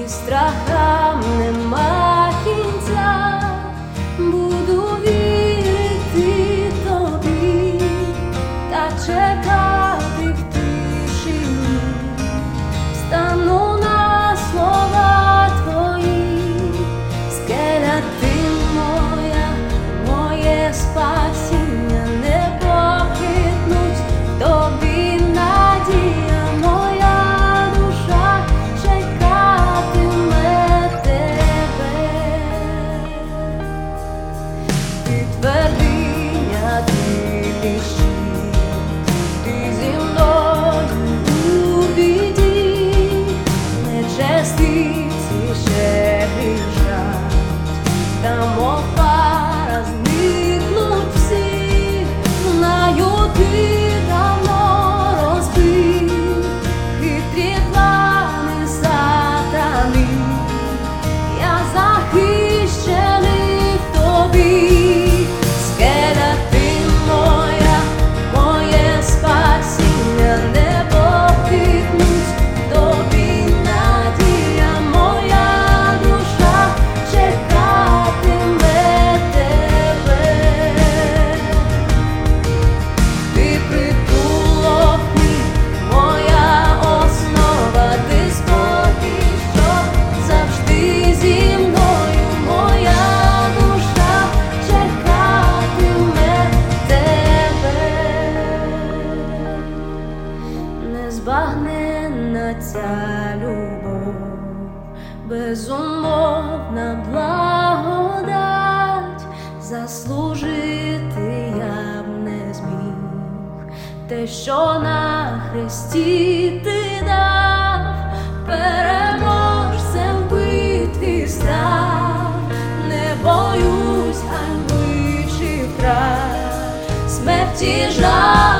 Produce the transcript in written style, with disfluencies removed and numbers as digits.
і страхам нема кінця, буду вірити тобі та чекати в тишині, стану на слова твої. Скеля ти моя, моє спасіння, не похитнусь тобі надія, моя душа чекатиме тебе. Ти твердиня, ти піщі, ти зі мною у біді, нечестивці ще грішать, та мов пара зникнуть всі. Знаю, ти давно розбив хитрі плани сатани, я захищений в тобі. Скеля ти моя, моє спасіння, не похитнусь тобі надія, моя душа чекатиме тебе. Ти притулок мій, моя основа, ти спокій, що завжди зі мною, моя душа чекатиме тебе. Незбагненна ця любов, безумовна благодать, заслужити я б не зміг те, що на хресті ти дав. Переможцем в битві став, не боюсь ганьби чи втрат, смерті жаль.